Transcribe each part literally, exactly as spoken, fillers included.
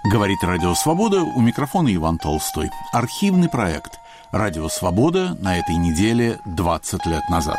Говорит Радио Свобода, у микрофона Иван Толстой. Архивный проект «Радио Свобода» на этой неделе двадцать лет назад.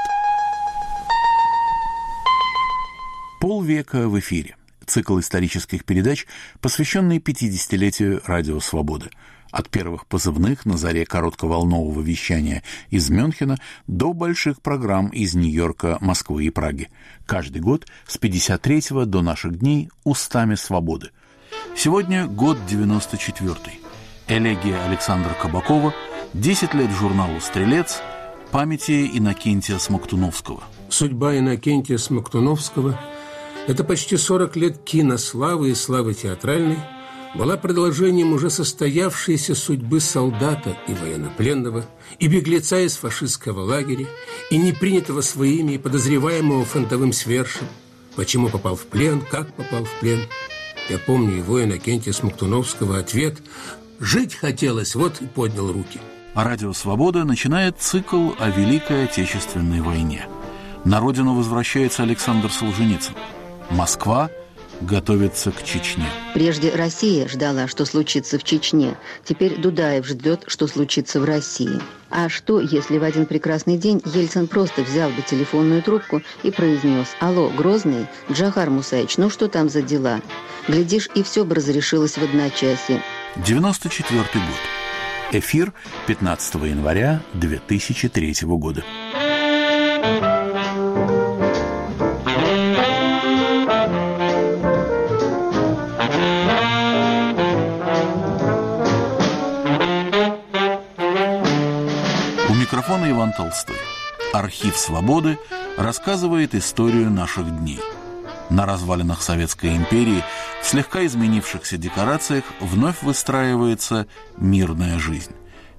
Полвека в эфире. Цикл исторических передач, посвященный пятидесятилетию Радио Свободы. От первых позывных на заре коротковолнового вещания из Мюнхена до больших программ из Нью-Йорка, Москвы и Праги. Каждый год с пятьдесят третьего до наших дней устами свободы. Сегодня год девяносто четвёртый. Элегия Александра Кабакова, десять лет журналу «Стрелец», памяти Иннокентия Смоктуновского. Судьба Иннокентия Смоктуновского – это почти сорок лет кинославы и славы театральной, была продолжением уже состоявшейся судьбы солдата и военнопленного, и беглеца из фашистского лагеря, и непринятого своими, и подозреваемого фронтовым свершем. Почему попал в плен, как попал в плен. Я помню его, Иннокентия Смоктуновского, ответ «Жить хотелось», вот и поднял руки. А Радио Свобода начинает цикл о Великой Отечественной войне. На родину возвращается Александр Солженицын. Москва готовится к Чечне. Прежде Россия ждала, что случится в Чечне. Теперь Дудаев ждет, что случится в России. А что, если в один прекрасный день Ельцин просто взял бы телефонную трубку и произнес: «Алло, Грозный, Джохар Мусаевич, ну что там за дела?» Глядишь, и все бы разрешилось в одночасье. девяносто четвёртый год. Эфир пятнадцатого января две тысячи третьего года. У микрофона Иван Толстой. Архив «Свободы» рассказывает историю наших дней. На развалинах Советской империи, в слегка изменившихся декорациях, вновь выстраивается мирная жизнь.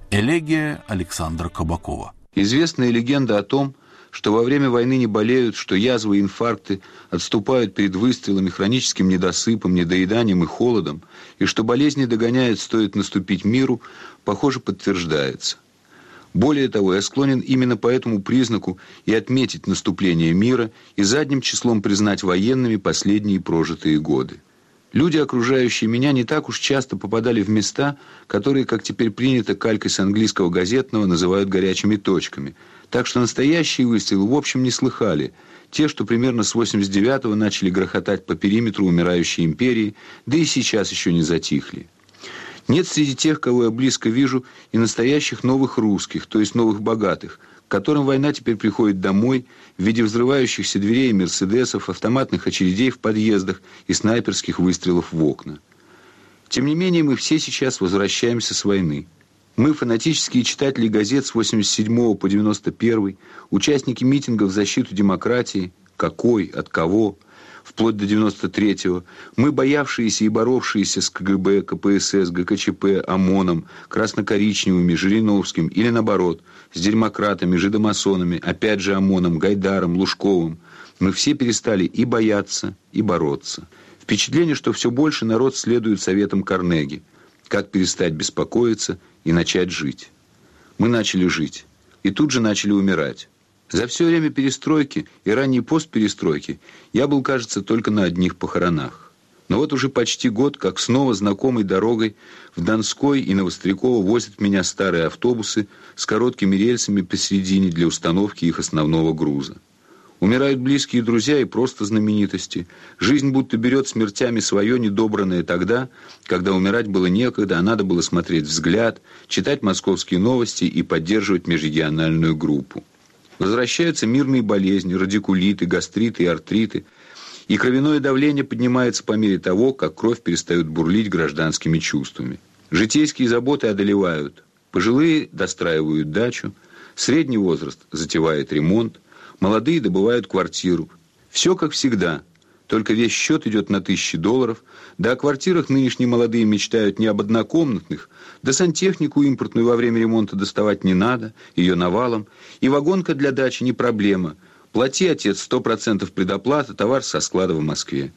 Элегия Александра Кабакова. Известная легенда о том, что во время войны не болеют, что язвы и инфаркты отступают перед выстрелами, хроническим недосыпом, недоеданием и холодом, и что болезни догоняют, стоит наступить миру, похоже, подтверждается. Более того, я склонен именно по этому признаку и отметить наступление мира и задним числом признать военными последние прожитые годы. Люди, окружающие меня, не так уж часто попадали в места, которые, как теперь принято калькой с английского газетного, называют горячими точками. Так что настоящие выстрелы в общем не слыхали. Те, что примерно с восемьдесят девятого начали грохотать по периметру умирающей империи, да и сейчас еще не затихли. Нет среди тех, кого я близко вижу, и настоящих новых русских, то есть новых богатых, к которым война теперь приходит домой в виде взрывающихся дверей и мерседесов, автоматных очередей в подъездах и снайперских выстрелов в окна. Тем не менее, мы все сейчас возвращаемся с войны. Мы, фанатические читатели газет с восемьдесят седьмого по девяносто первый, участники митингов в защиту демократии, какой, от кого, вплоть до девяносто третьего, мы, боявшиеся и боровшиеся с КГБ, КПСС, ГКЧП, ОМОНом, красно-коричневыми, Жириновским или, наоборот, с демократами, жидомасонами, опять же ОМОНом, Гайдаром, Лужковым, мы все перестали и бояться, и бороться. Впечатление, что все больше народ следует советам Карнеги, как перестать беспокоиться и начать жить. Мы начали жить, и тут же начали умирать. За все время перестройки и ранней постперестройки я был, кажется, только на одних похоронах. Но вот уже почти год, как снова знакомой дорогой в Донской и Новостряково возят меня старые автобусы с короткими рельсами посередине для установки их основного груза. Умирают близкие друзья и просто знаменитости. Жизнь будто берет смертями свое, недобранное тогда, когда умирать было некогда, а надо было смотреть «Взгляд», читать московские новости и поддерживать межрегиональную группу. Возвращаются мирные болезни, радикулиты, гастриты и артриты, и кровяное давление поднимается по мере того, как кровь перестает бурлить гражданскими чувствами. Житейские заботы одолевают. Пожилые достраивают дачу, средний возраст затевает ремонт, молодые добывают квартиру. Все как всегда, только весь счет идет на тысячи долларов, да о квартирах нынешние молодые мечтают не об однокомнатных, да сантехнику импортную во время ремонта доставать не надо, ее навалом, и вагонка для дачи не проблема. Плати, отец, сто процентов предоплата, товар со склада в Москве.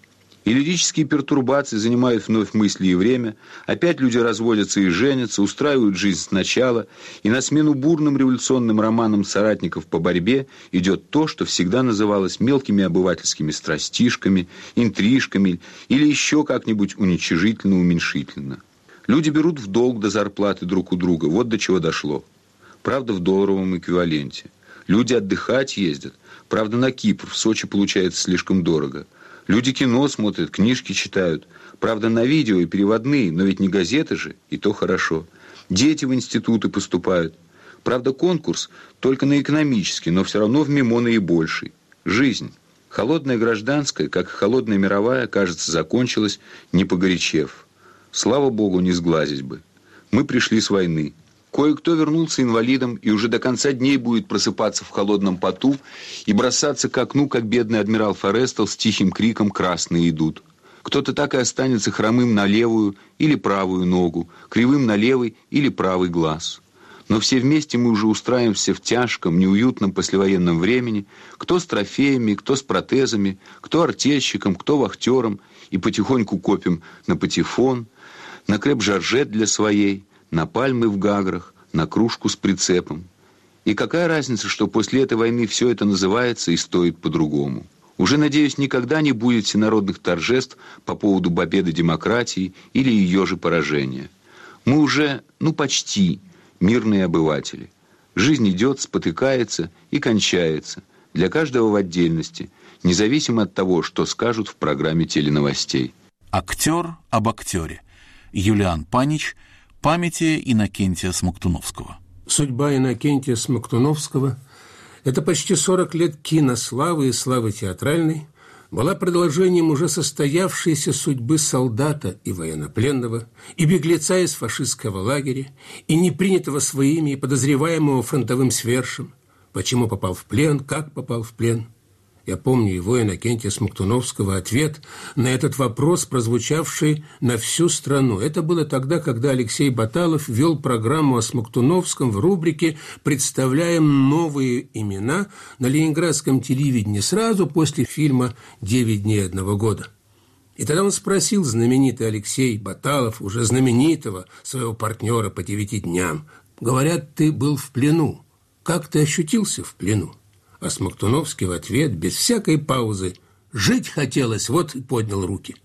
И лирические пертурбации занимают вновь мысли и время. Опять люди разводятся и женятся, устраивают жизнь сначала. И на смену бурным революционным романам соратников по борьбе идет то, что всегда называлось мелкими обывательскими страстишками, интрижками или еще как-нибудь уничижительно-уменьшительно. Люди берут в долг до зарплаты друг у друга. Вот до чего дошло. Правда, в долларовом эквиваленте. Люди отдыхать ездят. Правда, на Кипр, в Сочи получается слишком дорого. Люди кино смотрят, книжки читают. Правда, на видео и переводные, но ведь не газеты же, и то хорошо. Дети в институты поступают. Правда, конкурс только на экономический, но все равно в МИМО наибольший. Жизнь. Холодная гражданская, как и холодная мировая, кажется, закончилась, не погорячев. Слава богу, не сглазить бы. Мы пришли с войны. Кое-кто вернулся инвалидом и уже до конца дней будет просыпаться в холодном поту и бросаться к окну, как бедный адмирал Форестел с тихим криком «Красные идут». Кто-то так и останется хромым на левую или правую ногу, кривым на левый или правый глаз. Но все вместе мы уже устраиваемся в тяжком, неуютном послевоенном времени, кто с трофеями, кто с протезами, кто артельщиком, кто вахтером, и потихоньку копим на патефон, на креп-жоржет для своей, на пальмы в Гаграх, на кружку с прицепом. И какая разница, что после этой войны все это называется и стоит по-другому? Уже, надеюсь, никогда не будет всенародных торжеств по поводу победы демократии или ее же поражения. Мы уже, ну почти, мирные обыватели. Жизнь идет, спотыкается и кончается, для каждого в отдельности, независимо от того, что скажут в программе теленовостей. Актер об актере. Юлиан Панич. Памяти Иннокентия Смоктуновского. Судьба Иннокентия Смоктуновского – это почти сорок лет кинославы и славы театральной, была продолжением уже состоявшейся судьбы солдата и военнопленного, и беглеца из фашистского лагеря, и не принятого своими, и подозреваемого фронтовым свершем. Почему попал в плен, как попал в плен. Я помню его, Иннокентия Смоктуновского, ответ на этот вопрос, прозвучавший на всю страну. Это было тогда, когда Алексей Баталов вел программу о Смоктуновском в рубрике «Представляем новые имена» на ленинградском телевидении сразу после фильма «Девять дней одного года». И тогда он спросил знаменитый Алексей Баталов, уже знаменитого своего партнера по девяти дням, «Говорят, ты был в плену. Как ты ощутился в плену?» А Смоктуновский в ответ, без всякой паузы: «Жить хотелось», вот и поднял руки.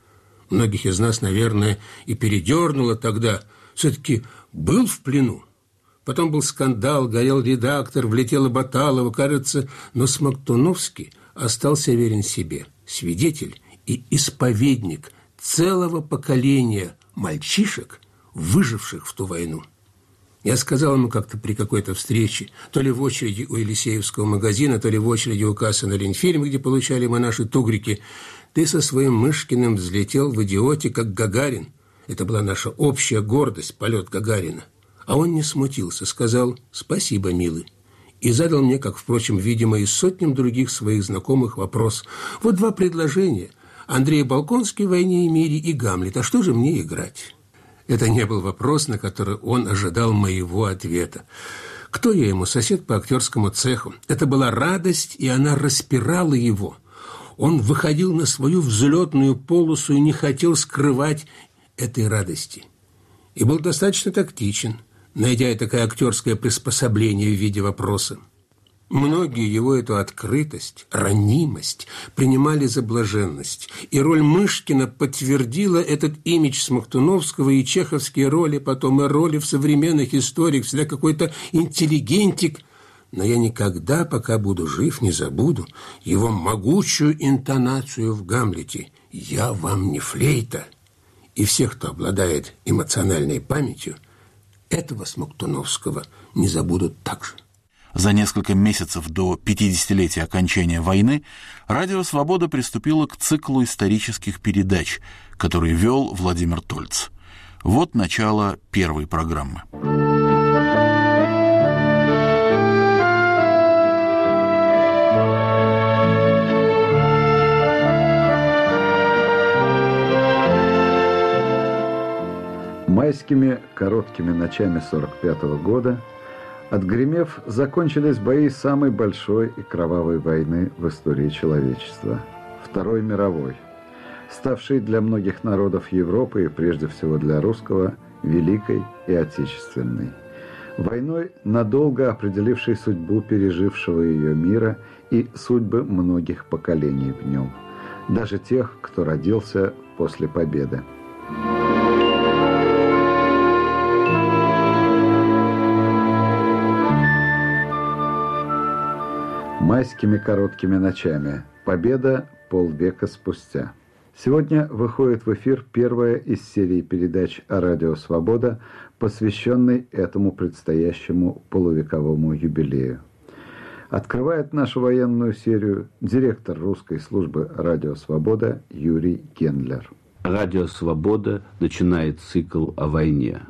Многих из нас, наверное, и передернуло тогда. Все-таки был в плену. Потом был скандал, горел редактор, влетела Баталова, кажется. Но Смоктуновский остался верен себе. Свидетель и исповедник целого поколения мальчишек, выживших в ту войну. Я сказал ему как-то при какой-то встрече, то ли в очереди у Елисеевского магазина, то ли в очереди у кассы на Ленфильме, где получали мы наши тугрики: «Ты со своим Мышкиным взлетел в идиоте, как Гагарин». Это была наша общая гордость, полет Гагарина. А он не смутился, сказал: «Спасибо, милый». И задал мне, как, впрочем, видимо, и сотням других своих знакомых, вопрос. Вот два предложения: Андрей Болконский в «Войне и мире» и Гамлет. А что же мне играть? Это не был вопрос, на который он ожидал моего ответа. Кто я ему? Сосед по актерскому цеху. Это была радость, и она распирала его. Он выходил на свою взлетную полосу и не хотел скрывать этой радости. И был достаточно тактичен, найдя такое актерское приспособление в виде вопроса. Многие его эту открытость, ранимость принимали за блаженность, и роль Мышкина подтвердила этот имидж Смоктуновского, и чеховские роли, потом и роли в современных историях, всегда какой-то интеллигентик. Но я никогда, пока буду жив, не забуду его могучую интонацию в «Гамлете» «Я вам не флейта». И все, кто обладает эмоциональной памятью, этого Смоктуновского не забудут так же. За несколько месяцев до пятидесятилетия окончания войны Радио «Свобода» приступило к циклу исторических передач, который вел Владимир Тольц. Вот начало первой программы. Майскими короткими ночами сорок пятого года, отгремев, закончились бои самой большой и кровавой войны в истории человечества – Второй мировой. ставшей для многих народов Европы и прежде всего для русского великой и отечественной. Войной, надолго определившей судьбу пережившего ее мира и судьбы многих поколений в нем, даже тех, кто родился после победы. Майскими короткими ночами. Победа полвека спустя. Сегодня выходит в эфир первая из серии передач о радио «Свобода», посвященной этому предстоящему полувековому юбилею. Открывает нашу военную серию директор русской службы «Радио Свобода» Юрий Гендлер. «Радио Свобода» начинает цикл о войне.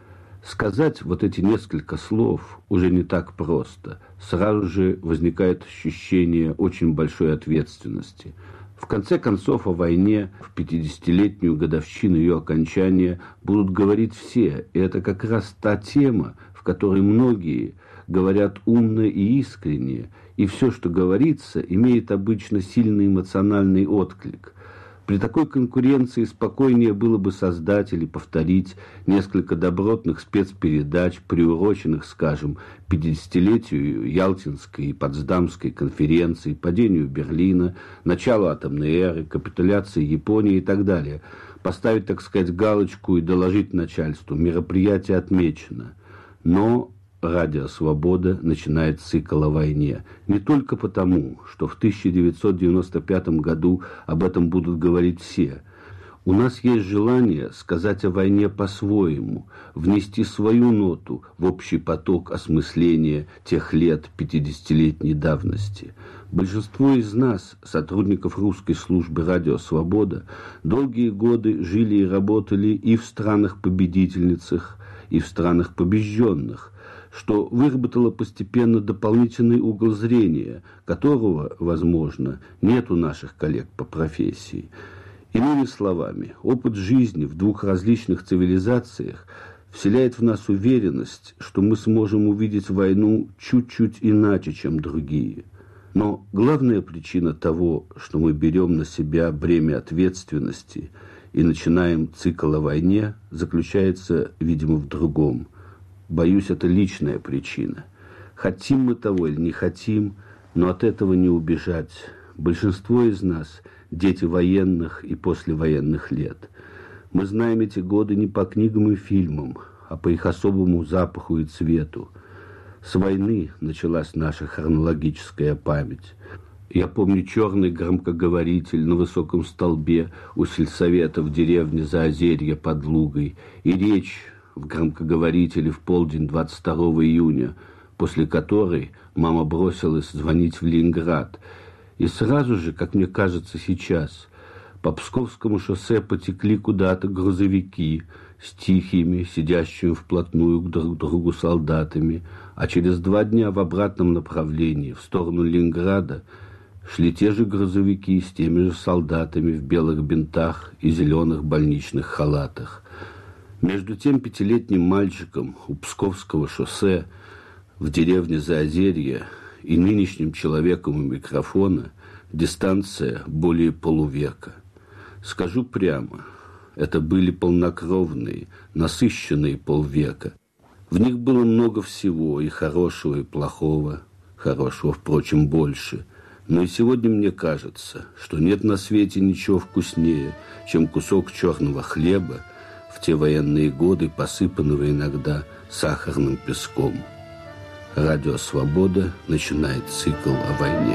Сказать вот эти несколько слов уже не так просто. Сразу же возникает ощущение очень большой ответственности. В конце концов, о войне в пятидесятилетнюю годовщину ее окончания будут говорить все. И это как раз та тема, в которой многие говорят умно и искренне. И все, что говорится, имеет обычно сильный эмоциональный отклик. При такой конкуренции спокойнее было бы создать или повторить несколько добротных спецпередач, приуроченных, скажем, пятидесятилетию Ялтинской и Потсдамской конференций, падению Берлина, началу атомной эры, капитуляции Японии и так далее. Поставить, так сказать, галочку и доложить начальству: мероприятие отмечено. Но «Радио Свобода» начинает цикл о войне. Не только потому, что в тысяча девятьсот девяносто пятом году об этом будут говорить все. У нас есть желание сказать о войне по-своему, внести свою ноту в общий поток осмысления тех лет пятидесятилетней давности. Большинство из нас, сотрудников русской службы «Радио Свобода», долгие годы жили и работали и в странах-победительницах, и в странах побежденных, что выработало постепенно дополнительный угол зрения, которого, возможно, нет у наших коллег по профессии. Иными словами, опыт жизни в двух различных цивилизациях вселяет в нас уверенность, что мы сможем увидеть войну чуть-чуть иначе, чем другие. Но главная причина того, что мы берем на себя бремя ответственности и начинаем цикл о войне, заключается, видимо, в другом. Боюсь, это личная причина. Хотим мы того или не хотим, но от этого не убежать. Большинство из нас – дети военных и послевоенных лет. Мы знаем эти годы не по книгам и фильмам, а по их особому запаху и цвету. С войны началась наша хронологическая память. Я помню черный громкоговоритель на высоком столбе у сельсовета в деревне Заозерье под Лугой и речь в громкоговорителе в полдень двадцать второго июня, после которой мама бросилась звонить в Ленинград. И сразу же, как мне кажется сейчас, по Псковскому шоссе потекли куда-то грузовики с тихими, сидящими вплотную к друг другу солдатами, а через два дня в обратном направлении, в сторону Ленинграда, шли те же грузовики с теми же солдатами в белых бинтах и зеленых больничных халатах. Между тем пятилетним мальчиком у Псковского шоссе в деревне Заозерье и нынешним человеком у микрофона дистанция более полувека. Скажу прямо, это были полнокровные, насыщенные полвека. В них было много всего, и хорошего, и плохого. Хорошего, впрочем, больше. Но и сегодня мне кажется, что нет на свете ничего вкуснее, чем кусок черного хлеба, в те военные годы посыпанного иногда сахарным песком. Радио «Свобода» начинает цикл о войне.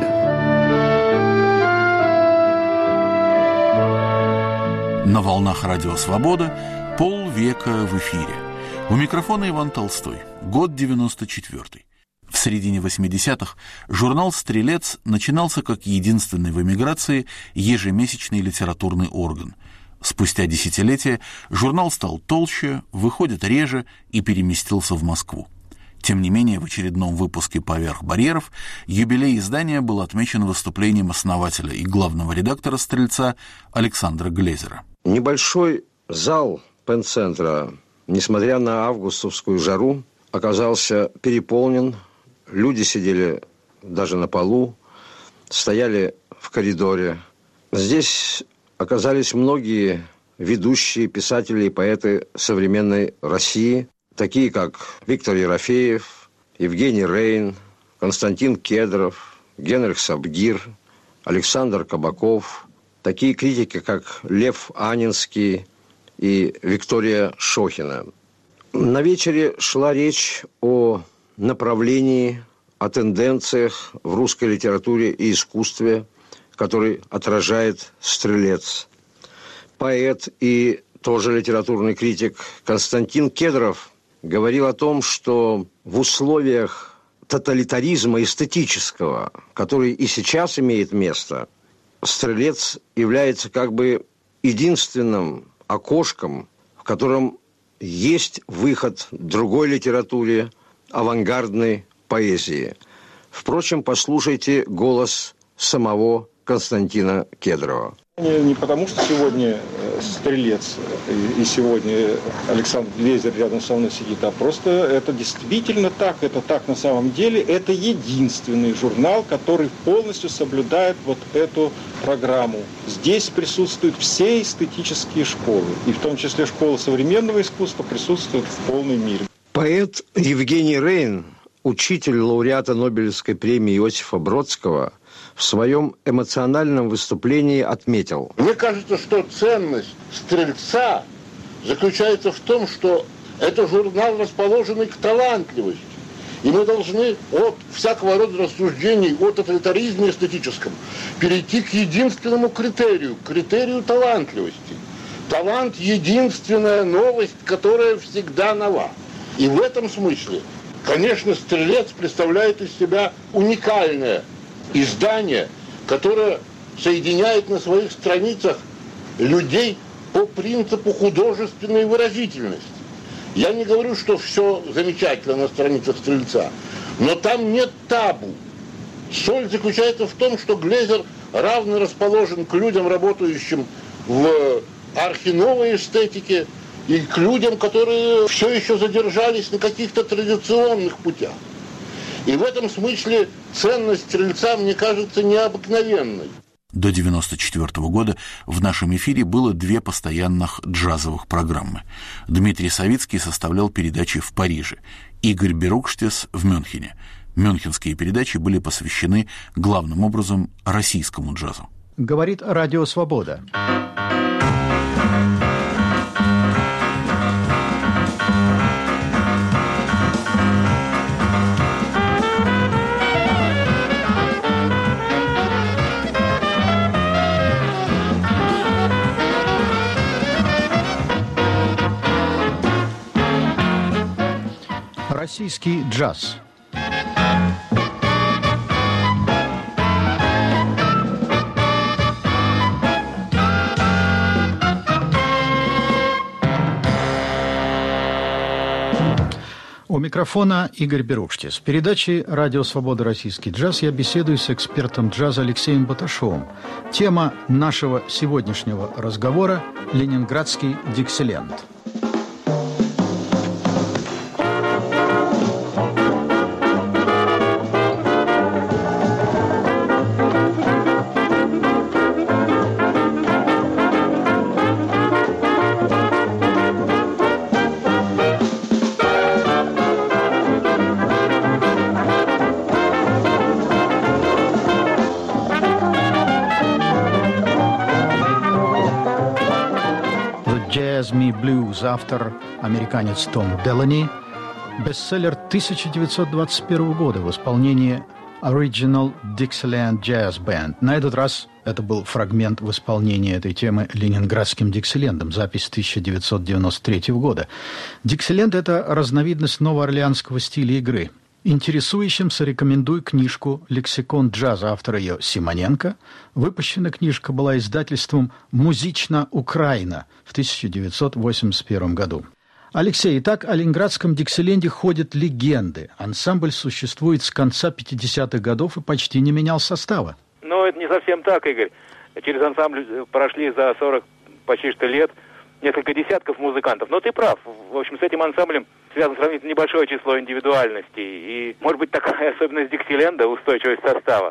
На волнах «Радио Свобода» полвека в эфире. У микрофона Иван Толстой. Год девяносто четвёртый. В середине восьмидесятых журнал «Стрелец» начинался как единственный в эмиграции ежемесячный литературный орган. Спустя десятилетия журнал стал толще, выходит реже и переместился в Москву. Тем не менее, в очередном выпуске «Поверх барьеров» юбилей издания был отмечен выступлением основателя и главного редактора «Стрельца» Александра Глезера. Небольшой зал пен-центра, несмотря на августовскую жару, оказался переполнен. Люди сидели даже на полу, стояли в коридоре. Здесь оказались многие ведущие писатели и поэты современной России, такие как Виктор Ерофеев, Евгений Рейн, Константин Кедров, Генрих Сабгир, Александр Кабаков, такие критики, как Лев Анинский и Виктория Шохина. На вечере шла речь о направлении, о тенденциях в русской литературе и искусстве, который отражает Стрелец. Поэт и тоже литературный критик Константин Кедров говорил о том, что в условиях тоталитаризма эстетического, который и сейчас имеет место, Стрелец является как бы единственным окошком, в котором есть выход другой литературе, авангардной поэзии. Впрочем, послушайте голос самого Константина Кедрова. Не, не потому, что сегодня Стрелец и сегодня Александр Глейзер рядом со мной сидит, а просто это действительно так, это так на самом деле. Это единственный журнал, который полностью соблюдает вот эту программу. Здесь присутствуют все эстетические школы, и в том числе школа современного искусства присутствует в полной мере. Поэт Евгений Рейн, учитель лауреата Нобелевской премии Иосифа Бродского, в своем эмоциональном выступлении отметил: мне кажется, что ценность «Стрельца» заключается в том, что это журнал, расположенный к талантливости. И мы должны от всякого рода рассуждений о тоталитаризме эстетическом перейти к единственному критерию, к критерию талантливости. Талант – единственная новость, которая всегда нова. И в этом смысле, конечно, «Стрелец» представляет из себя уникальное издание, которое соединяет на своих страницах людей по принципу художественной выразительности. Я не говорю, что все замечательно на страницах «Стрельца», но там нет табу. Соль заключается в том, что Глейзер равно расположен к людям, работающим в архиновой эстетике, и к людям, которые все еще задержались на каких-то традиционных путях. И в этом смысле ценность «Стрельца», мне кажется, необыкновенной. До девяносто четвёртого года в нашем эфире было две постоянных джазовых программы. Дмитрий Савицкий составлял передачи в Париже, Игорь Берукштис в Мюнхене. Мюнхенские передачи были посвящены главным образом российскому джазу. Говорит Радио Свобода. Российский джаз. У микрофона Игорь Берукштис. В передаче «Радио Свобода. Российский джаз» я беседую с экспертом джаза Алексеем Баташовым. Тема нашего сегодняшнего разговора – ленинградский диксиленд. «Jazz Me Blues», автор американец Том Делани, бестселлер тысяча девятьсот двадцать первого года в исполнении Original Dixieland Jazz Band. На этот раз это был фрагмент в исполнении этой темы ленинградским диксилендом, запись тысяча девятьсот девяносто третьего года. Диксиленд – это разновидность новоорлеанского стиля игры. Интересующимся рекомендую книжку «Лексикон джаза», автора ее Симоненко. Выпущена книжка была издательством «Музична Украина» в тысяча девятьсот восемьдесят первом году. Алексей, итак, о ленинградском диксиленде ходят легенды. Ансамбль существует с конца пятидесятых годов и почти не менял состава. Ну, это не совсем так, Игорь. Через ансамбль прошли за сорок почти что лет несколько десятков музыкантов. Но ты прав. В общем, с этим ансамблем связано сравнительно небольшое число индивидуальностей. И, может быть, такая особенность диксиленда, устойчивость состава.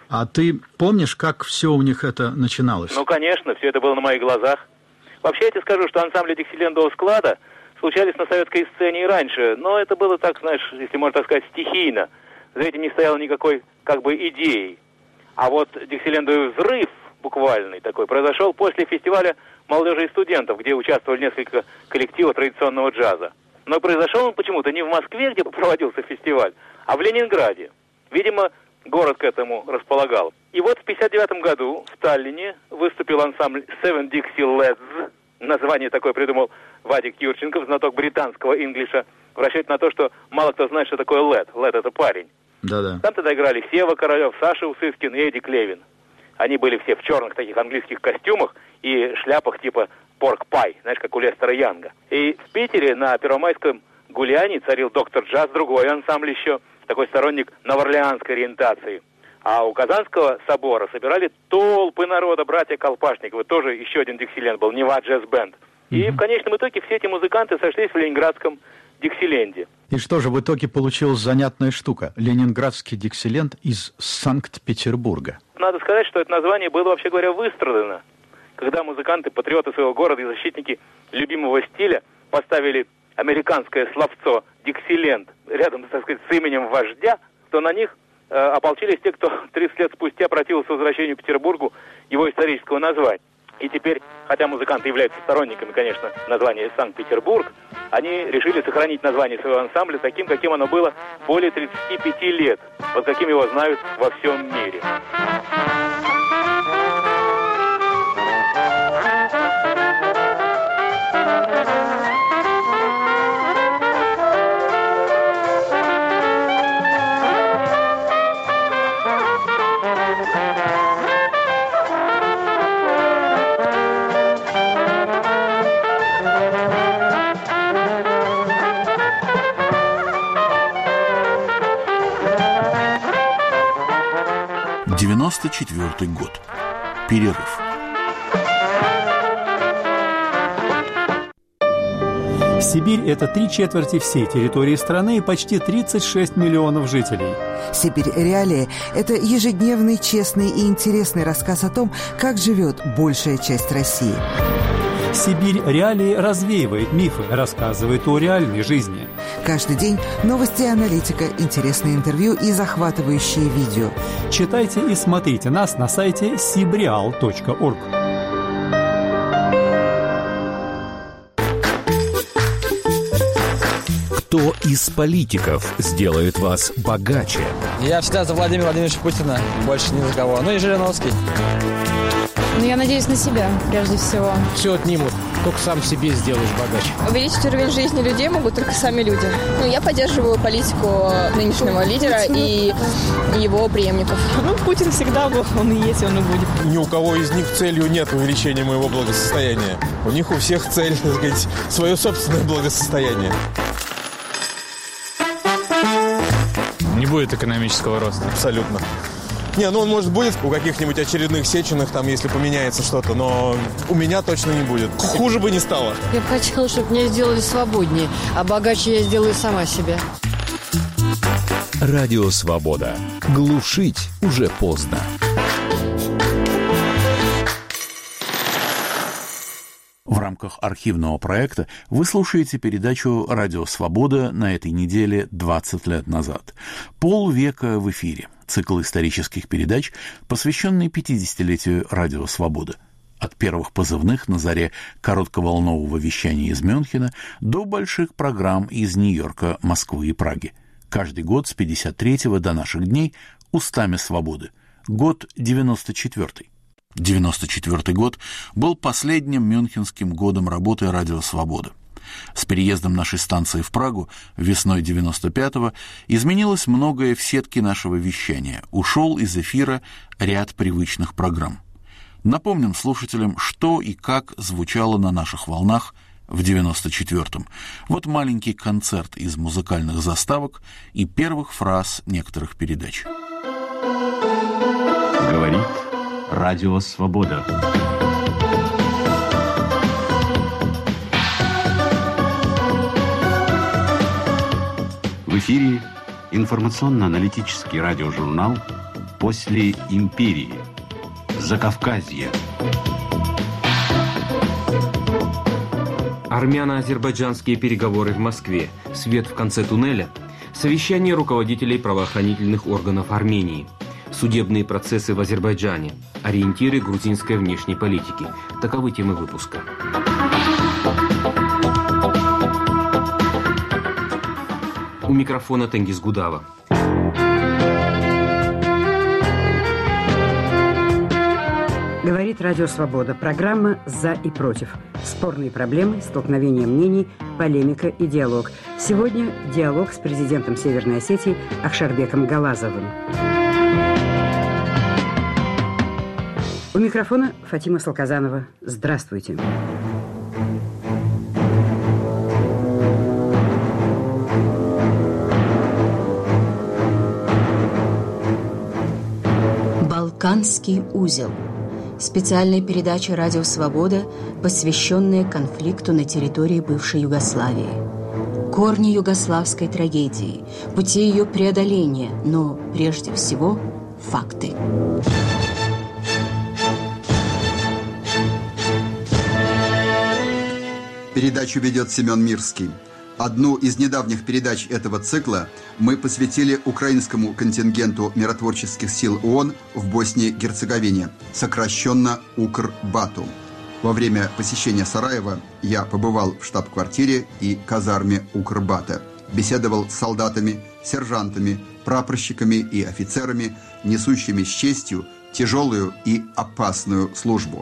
А ты помнишь, как все у них это начиналось? Ну, конечно, все это было на моих глазах. Вообще, я тебе скажу, что ансамбли Диксилендового склада случались на советской сцене и раньше, но это было так, знаешь, если можно так сказать, стихийно. За этим не стояло никакой, как бы, идеи. А вот Диксилендовый взрыв буквальный такой произошел после фестиваля молодежи и студентов, где участвовали несколько коллективов традиционного джаза. Но произошел он почему-то не в Москве, где проводился фестиваль, а в Ленинграде. Видимо, город к этому располагал. И вот в пятьдесят девятом году в Таллине выступил ансамбль Seven Dixie Lads. Название такое придумал Вадик Юрченков, знаток британского инглиша, в расчете на то, что мало кто знает, что такое лед. Лед — это парень. Да-да. Там тогда играли Сева Королев, Саша Усыскин и Эдди Клевин. Они были все в черных таких английских костюмах и шляпах типа порк-пай, знаешь, как у Лестера Янга. И в Питере на Первомайском гулянии царил доктор Джаз, другой ансамбль еще, такой сторонник новоорлеанской ориентации. А у Казанского собора собирали толпы народа, братья Колпашниковы, тоже еще один Диксиленд был, Нева джаз-бенд. И mm-hmm. в конечном итоге все эти музыканты сошлись в ленинградском Диксиленде. И что же, в итоге получилась занятная штука. Ленинградский Диксиленд из Санкт-Петербурга. Надо сказать, что это название было, вообще говоря, выстрадано. Когда музыканты, патриоты своего города и защитники любимого стиля поставили американское словцо «Диксиленд» рядом, так сказать, с именем вождя, то на них э, ополчились те, кто тридцать лет спустя противился возвращению к Петербургу его исторического названия. И теперь, хотя музыканты являются сторонниками, конечно, названия Санкт-Петербург, они решили сохранить название своего ансамбля таким, каким оно было более тридцати пяти лет, под каким его знают во всем мире. девяносто четвёртый год. Перерыв. Сибирь – это три четверти всей территории страны и почти тридцать шесть миллионов жителей. «Сибирь. Реалии» – это ежедневный, честный и интересный рассказ о том, как живет большая часть России. «Сибирь. Реалии» развеивает мифы, рассказывает о реальной жизни. Каждый день новости и аналитика, интересные интервью и захватывающие видео. Читайте и смотрите нас на сайте сибреал точка орг. Кто из политиков сделает вас богаче? Я всегда за Владимира Владимировича Путина, больше ни за кого. Ну и Жириновский. Ну, я надеюсь на себя, прежде всего. Все отнимут, только сам себе сделаешь богаче. Увеличить уровень жизни людей могут только сами люди. Ну, я поддерживаю политику нынешнего лидера и его преемников. Ну, Путин всегда был, он и есть, он и будет. Ни у кого из них целью нет увеличения моего благосостояния. У них у всех цель, так сказать, свое собственное благосостояние. Не будет экономического роста. Абсолютно. Не, ну он, может, будет у каких-нибудь очередных Сеченых, там, если поменяется что-то, но у меня точно не будет. Хуже бы не стало. Я бы хотела, чтобы меня сделали свободнее, а богаче я сделаю сама себя. Радио «Свобода». Глушить уже поздно. В рамках архивного проекта вы слушаете передачу «Радио Свобода» на этой неделе двадцать лет назад. Полвека в эфире. Цикл исторических передач, посвященный пятидесятилетию «Радио Свобода». От первых позывных на заре коротковолнового вещания из Мюнхена до больших программ из Нью-Йорка, Москвы и Праги. Каждый год с пятьдесят третьего до наших дней устами свободы. Год девяносто четвёртый. девяносто четвёртый год был последним мюнхенским годом работы «Радио Свобода». С переездом нашей станции в Прагу весной девяносто пятого изменилось многое в сетке нашего вещания. Ушел из эфира ряд привычных программ. Напомним слушателям, что и как звучало на наших волнах в девяносто четвёртом. Вот маленький концерт из музыкальных заставок и первых фраз некоторых передач. Говорит Радио Свобода. В эфире информационно-аналитический радиожурнал После империи. Закавказье. Армяно-азербайджанские переговоры в Москве. Свет в конце туннеля. Совещание руководителей правоохранительных органов Армении. Судебные процессы в Азербайджане. Ориентиры грузинской внешней политики. Таковы темы выпуска. У микрофона Тенгиз Гудава. Говорит Радио Свобода. Программа «За и против». Спорные проблемы, столкновения мнений, полемика и диалог. Сегодня диалог с президентом Северной Осетии Ахшарбеком Галазовым. У микрофона Фатима Салказанова. Здравствуйте. Балканский узел. Специальная передача «Радио Свобода», посвященная конфликту на территории бывшей Югославии. Корни югославской трагедии, пути ее преодоления, но прежде всего факты. Передачу ведет Семен Мирский. Одну из недавних передач этого цикла мы посвятили украинскому контингенту миротворческих сил ООН в Боснии и Герцеговине, сокращенно УКРБАТу. Во время посещения Сараева я побывал в штаб-квартире и казарме УКРБАТа, беседовал с солдатами, сержантами, прапорщиками и офицерами, несущими с честью тяжелую и опасную службу.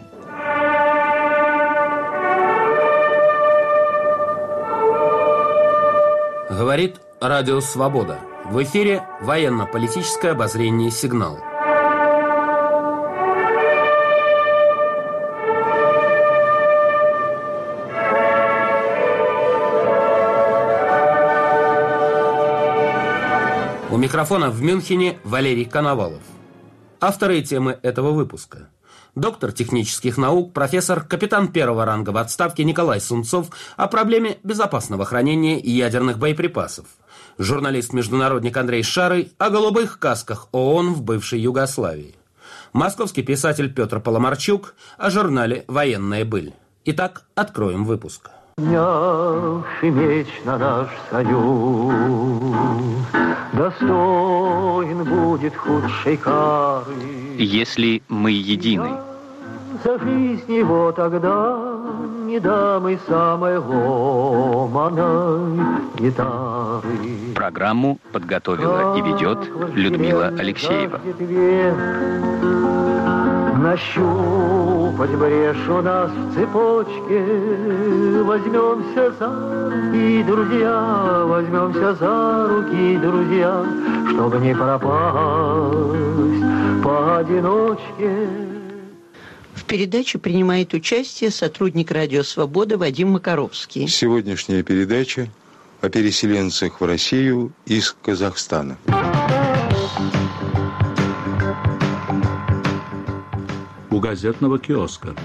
Говорит Радио Свобода. В эфире военно-политическое обозрение «Сигнал». У микрофона в Мюнхене Валерий Коновалов. Авторы и темы этого выпуска. Доктор технических наук, профессор, капитан первого ранга в отставке Николай Сунцов о проблеме безопасного хранения ядерных боеприпасов. Журналист-международник Андрей Шарый о голубых касках ООН в бывшей Югославии. Московский писатель Петр Поломарчук о журнале «Военная быль». Итак, откроем выпуск. Поднявший меч на наш союз, достоин будет худшей кары. Если мы едины. За жизнь его тогда не дам и самой ломаной гитары. Программу подготовила и ведет Людмила Алексеева. Нащупать брешь у нас в цепочке, возьмемся за руки, друзья, возьмемся за руки, друзья, чтобы не пропасть поодиночке. В передаче принимает участие сотрудник Радио Свобода Вадим Макаровский. Сегодняшняя передача о переселенцах в Россию из Казахстана. У газетного киоска.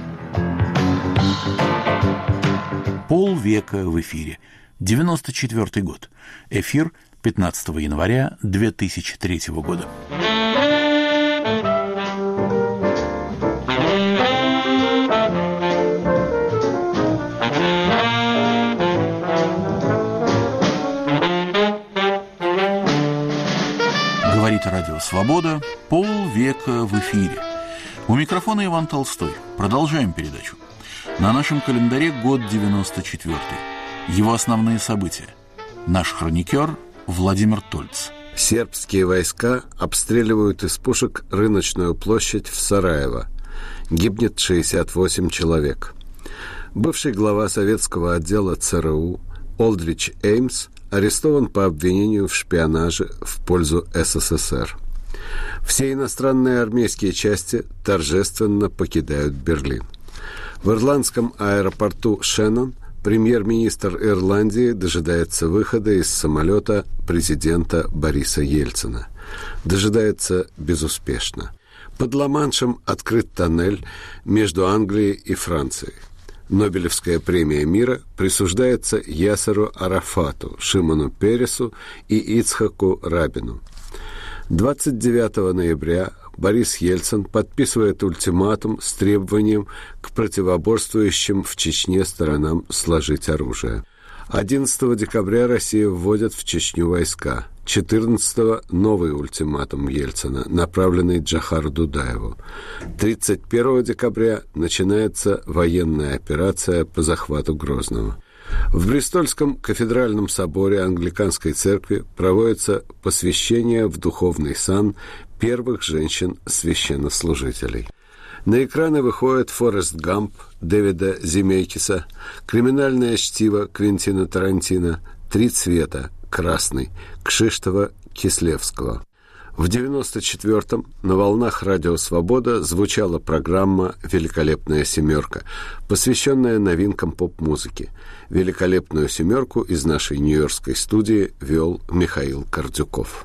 Полвека в эфире. девяносто четвёртый год. Эфир пятнадцатого января две тысячи третьего года. Говорит Радио Свобода. Полвека в эфире. У микрофона Иван Толстой. Продолжаем передачу. На нашем календаре год девяносто четвёртый. Его основные события. Наш хроникер Владимир Тольц. Сербские войска обстреливают из пушек рыночную площадь в Сараево. Гибнет шестьдесят восемь человек. Бывший глава советского отдела ЦРУ Олдрич Эймс арестован по обвинению в шпионаже в пользу СССР. Все иностранные армейские части торжественно покидают Берлин. В ирландском аэропорту Шеннон премьер-министр Ирландии дожидается выхода из самолета президента Бориса Ельцина. Дожидается безуспешно. Под Ла-Маншем открыт тоннель между Англией и Францией. Нобелевская премия мира присуждается Ясеру Арафату, Шимону Пересу и Ицхаку Рабину. двадцать девятого ноября Борис Ельцин подписывает ультиматум с требованием к противоборствующим в Чечне сторонам сложить оружие. одиннадцатого декабря Россия вводит в Чечню войска. четырнадцатого новый ультиматум Ельцина, направленный Джохару Дудаеву. тридцать первого декабря начинается военная операция по захвату Грозного. В Бристольском кафедральном соборе Англиканской церкви проводится посвящение в духовный сан первых женщин-священнослужителей. На экраны выходит «Форест Гамп» Дэвида Земекиса, «Криминальное чтиво» Квентина Тарантино, «Три цвета» Красный Кшиштофа Кислевского. В девяносто четвёртом на волнах «Радио Свобода» звучала программа «Великолепная семерка», посвященная новинкам поп-музыки. «Великолепную семерку» из нашей нью-йоркской студии вел Михаил Кордюков.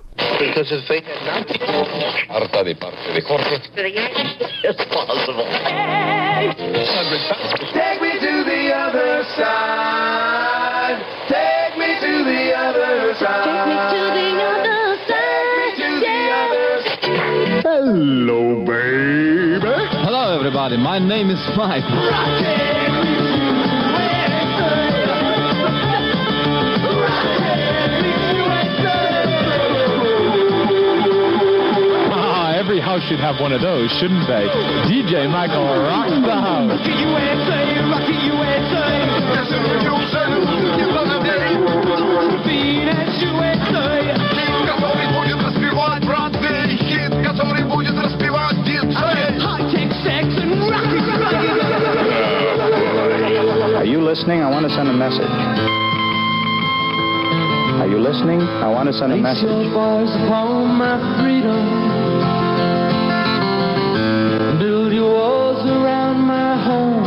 Hello, baby. Hello, everybody. My name is Mike. Ah, every house should have one of those, shouldn't they? D J Michael rocks the house. Rocky U S A, Rocky U S A. Are you listening? I want to send a message. Are you listening? I want to send a message. Place your voice upon my freedom. Build your walls around my home.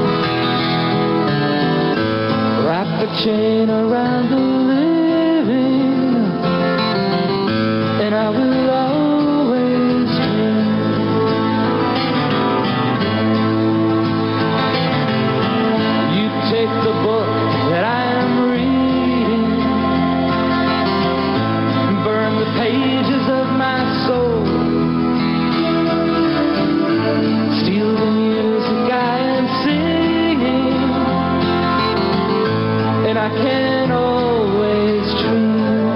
Wrap the chain around the living, and I will always dream. You take the book that I am reading, burn the pages of my soul, steal the music I am singing, and I can always dream.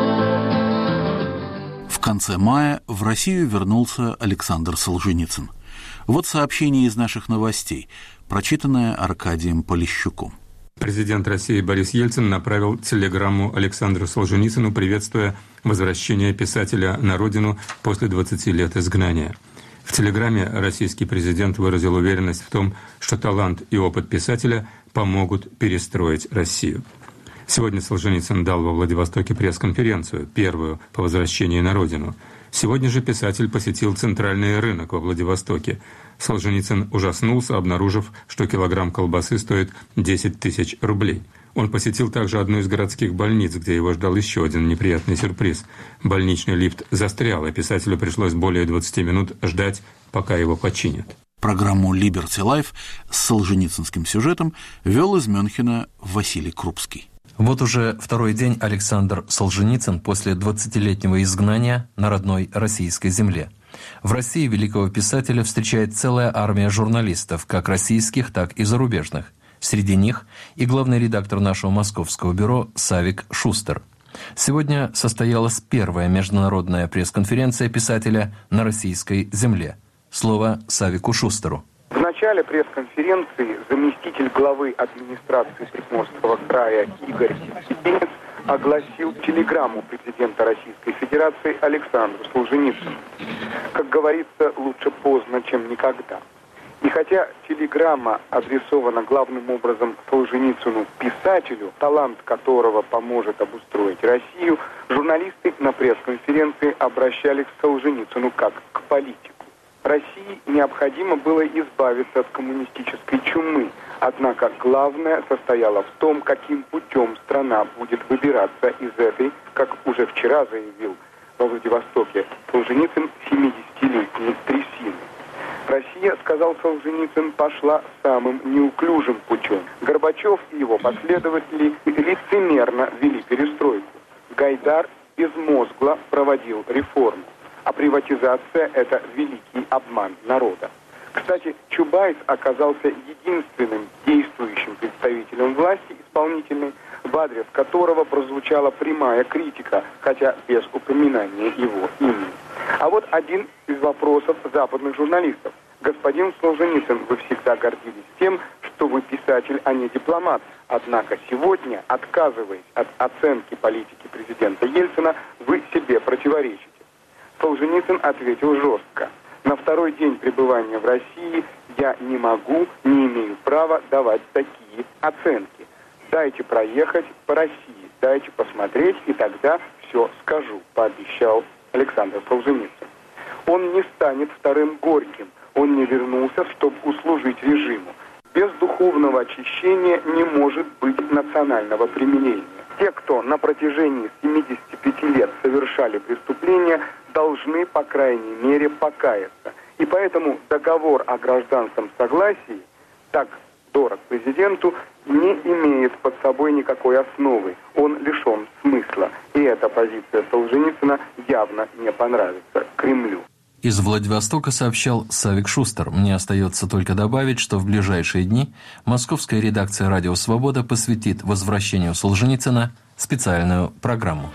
В конце мая в Россию вернулся Александр Солженицын. Вот сообщение из наших новостей, прочитанное Аркадием Полищуком. Президент России Борис Ельцин направил телеграмму Александру Солженицыну, приветствуя возвращение писателя на родину после двадцати лет изгнания. В телеграмме российский президент выразил уверенность в том, что талант и опыт писателя помогут перестроить Россию. Сегодня Солженицын дал во Владивостоке пресс-конференцию, первую по возвращении на родину. Сегодня же писатель посетил центральный рынок во Владивостоке. Солженицын ужаснулся, обнаружив, что килограмм колбасы стоит десять тысяч рублей. Он посетил также одну из городских больниц, где его ждал еще один неприятный сюрприз. Больничный лифт застрял, и писателю пришлось более двадцати минут ждать, пока его починят. Программу «Liberty Life» с солженицынским сюжетом вел из Мюнхена Василий Крупский. Вот уже второй день Александр Солженицын после двадцатилетнего изгнания на родной российской земле. В России великого писателя встречает целая армия журналистов, как российских, так и зарубежных. Среди них и главный редактор нашего московского бюро Савик Шустер. Сегодня состоялась первая международная пресс-конференция писателя на российской земле. Слово Савику Шустеру. В начале пресс-конференции заместитель главы администрации Приморского края Игорь Сибирец огласил телеграмму президента Российской Федерации Александру Солженицыну. Как говорится, лучше поздно, чем никогда. И хотя телеграмма адресована главным образом Солженицыну, писателю, талант которого поможет обустроить Россию, журналисты на пресс-конференции обращались к Солженицыну как к политику. России необходимо было избавиться от коммунистической чумы, однако главное состояло в том, каким путем страна будет выбираться из этой, как уже вчера заявил во Владивостоке Солженицын, семидесятилетней трясины. Россия, сказал Солженицын, пошла самым неуклюжим путем. Горбачев и его последователи лицемерно вели перестройку. Гайдар безмозгло проводил реформу. А приватизация – это великий обман народа. Кстати, Чубайс оказался единственным действующим представителем власти исполнительной, в адрес которого прозвучала прямая критика, хотя без упоминания его имени. А вот один из вопросов западных журналистов. Господин Солженицын, вы всегда гордились тем, что вы писатель, а не дипломат. Однако сегодня, отказываясь от оценки политики президента Ельцина, вы себе противоречите. Солженицын ответил жестко. На второй день пребывания в России я не могу, не имею права давать такие оценки. Дайте проехать по России, дайте посмотреть, и тогда все скажу, пообещал Александр Солженицын. Он не станет вторым Горьким, он не вернулся, чтобы услужить режиму. Без духовного очищения не может быть национального примирения. Те, кто на протяжении семидесяти пяти лет совершали преступления, должны, по крайней мере, покаяться. И поэтому договор о гражданском согласии, так дорог президенту, не имеет под собой никакой основы. Он лишен смысла. И эта позиция Солженицына явно не понравится Кремлю. Из Владивостока сообщал Савик Шустер. Мне остается только добавить, что в ближайшие дни московская редакция «Радио Свобода» посвятит возвращению Солженицына специальную программу.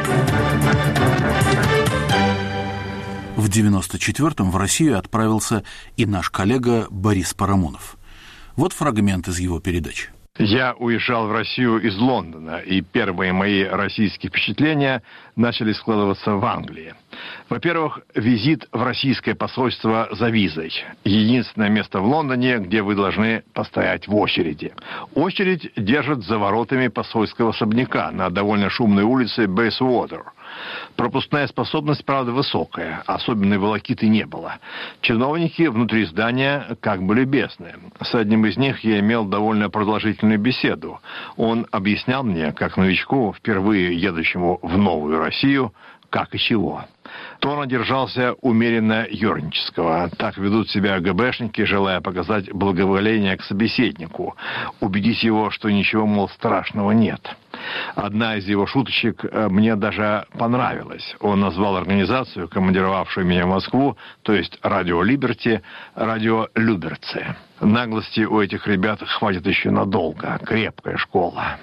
В девяносто четвёртом в Россию отправился и наш коллега Борис Парамонов. Вот фрагмент из его передачи. Я уезжал в Россию из Лондона, и первые мои российские впечатления начали складываться в Англии. Во-первых, визит в российское посольство за визой. Единственное место в Лондоне, где вы должны постоять в очереди. Очередь держат за воротами посольского особняка на довольно шумной улице Бейсуотер. Пропускная способность, правда, высокая. Особенной волокиты не было. Чиновники внутри здания как бы любезны. С одним из них я имел довольно продолжительную беседу. Он объяснял мне, как новичку, впервые едущему в новую Россию, как и чего. Тон держался умеренно юрнического. Так ведут себя ГБшники, желая показать благоволение к собеседнику, убедить его, что ничего, мол, страшного нет. Одна из его шуточек мне даже понравилась. Он назвал организацию, командировавшую меня в Москву, то есть «Радио Либерти», «Радио Люберцы». Наглости у этих ребят хватит еще надолго. Крепкая школа.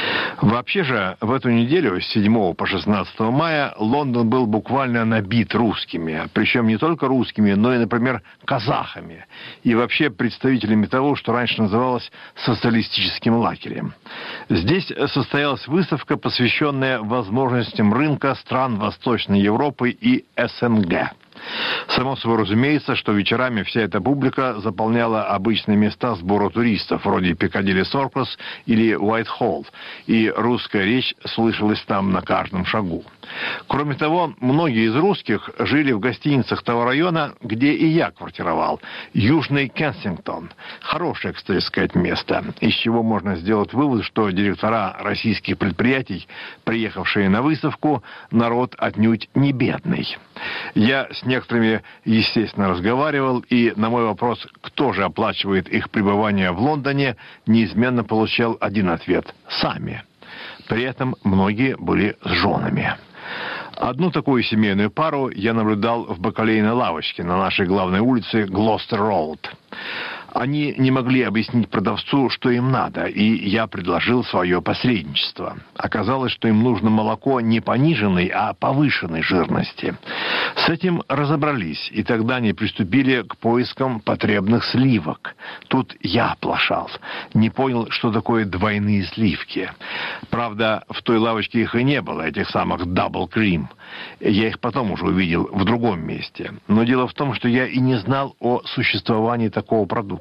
Вообще же, в эту неделю, с седьмого по шестнадцатое мая, Лондон был буквально набит русскими. Причем не только русскими, но и, например, казахами. И вообще представителями того, что раньше называлось социалистическим лагерем. Здесь состоялась выставка, посвященная возможностям рынка стран Восточной Европы и СНГ. Само собой разумеется, что вечерами вся эта публика заполняла обычные места сбора туристов, вроде Пикадилли Соркус или Уайтхолл, и русская речь слышалась там на каждом шагу. Кроме того, многие из русских жили в гостиницах того района, где и я квартировал, Южный Кенсингтон. Хорошее, кстати сказать, место, из чего можно сделать вывод, что директора российских предприятий, приехавшие на выставку, народ отнюдь не бедный. Я с некоторыми, естественно, разговаривал, и на мой вопрос, кто же оплачивает их пребывание в Лондоне, неизменно получал один ответ – сами. При этом многие были с женами. Одну такую семейную пару я наблюдал в бакалейной лавочке на нашей главной улице Глостер-Роуд. Они не могли объяснить продавцу, что им надо, и я предложил свое посредничество. Оказалось, что им нужно молоко не пониженной, а повышенной жирности. С этим разобрались, и тогда они приступили к поискам потребных сливок. Тут я оплошал. Не понял, что такое двойные сливки. Правда, в той лавочке их и не было, этих самых double cream. Я их потом уже увидел в другом месте. Но дело в том, что я и не знал о существовании такого продукта.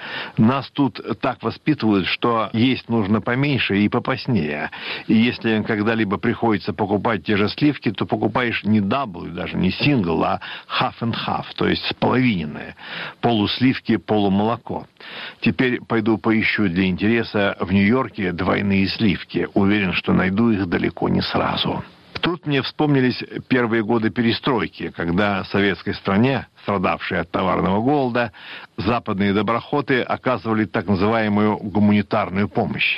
Нас тут так воспитывают, что есть нужно поменьше и попоснее. И если когда-либо приходится покупать те же сливки, то покупаешь не дабл, даже не сингл, а half and half, то есть споловиненное. Полусливки, полумолоко. Теперь пойду поищу для интереса в Нью-Йорке двойные сливки. Уверен, что найду их далеко не сразу. Тут мне вспомнились первые годы перестройки, когда советской стране, страдавшей от товарного голода, западные доброхоты оказывали так называемую гуманитарную помощь.